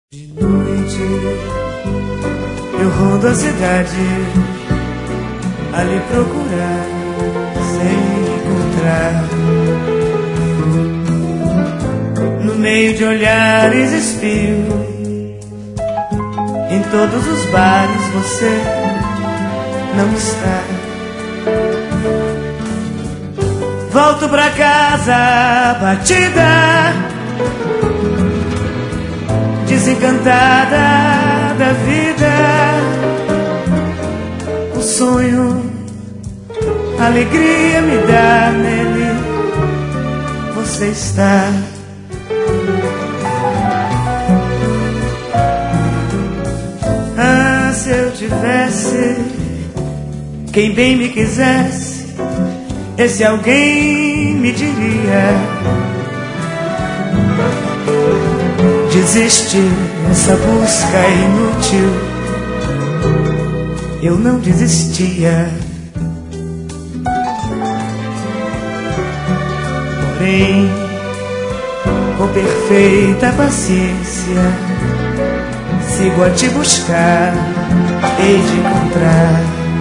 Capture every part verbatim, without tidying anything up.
De noite eu rondo a cidade a lhe procurar sem encontrar. No meio de olhares espio, em todos os bares você não está. Volto pra casa batida, desencantada da vida. O sonho, a alegria me dá, nele você está. Ah, se eu tivesse quem bem me quisesse, esse alguém me diria: desiste, essa busca é inútil. Eu não desistia. Porém, com perfeita paciência, sigo a te buscar, hei de encontrar.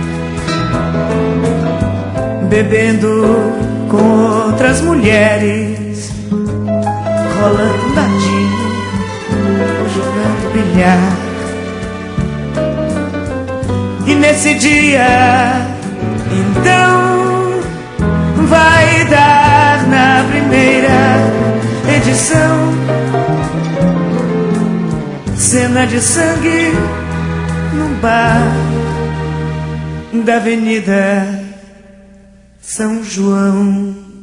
Bebendo com outras mulheres, rolando dadinho ou jogando bilhar. E nesse dia, então, vai dar na primeira edição cena de sangue num bar da Avenida São João.